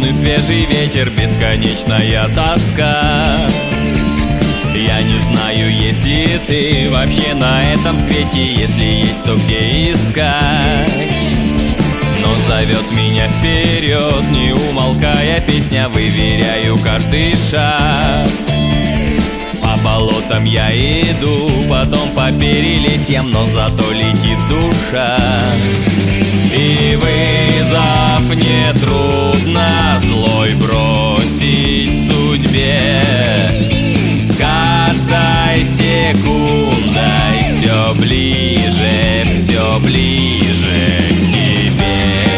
Холодный свежий ветер, бесконечная тоска. Я не знаю, есть ли ты вообще на этом свете. Если есть, то где искать? Но зовет меня вперед, не умолкая песня. Выверяю каждый шаг. По болотам я иду, потом по перелесьям, но зато летит душа. И вызов нетрудно злой бросить судьбе. С каждой секундой все ближе к тебе.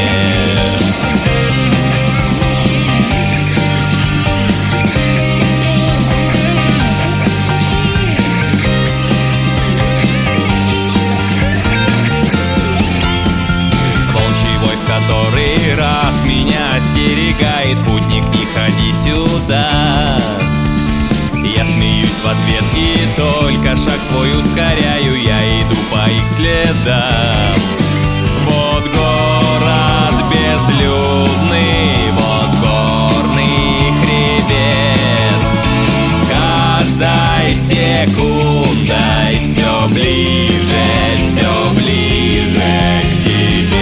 Который раз меня остерегает: путник, не ходи сюда. Я смеюсь в ответ и только шаг свой ускоряю. Я иду по их следам. Вот город безлюдный, вот горный хребет. С каждой секундой все ближе к тебе.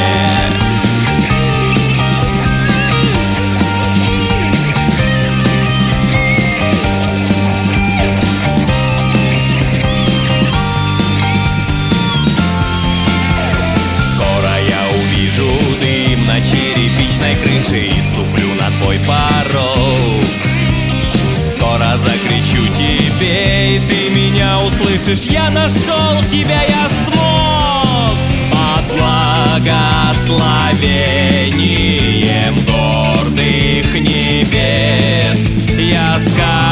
Черепичной крыши и ступлю на твой порог. Скоро закричу тебе, и ты меня услышишь. Я нашел тебя, я смог. Под благословением гордых небес я скажу.